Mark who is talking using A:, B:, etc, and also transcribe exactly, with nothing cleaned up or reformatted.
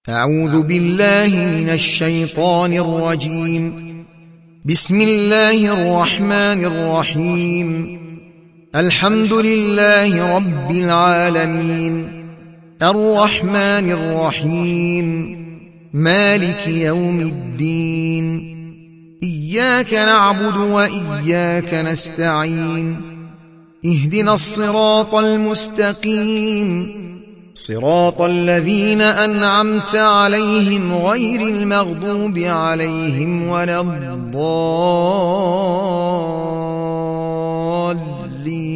A: أعوذ بالله من الشيطان الرجيم. بسم الله الرحمن الرحيم. الحمد لله رب العالمين، الرحمن الرحيم، مالك يوم الدين. إياك نعبد وإياك نستعين. اهدنا الصراط المستقيم، صراط الذين أنعمت عليهم غير المغضوب عليهم ولا الضالين.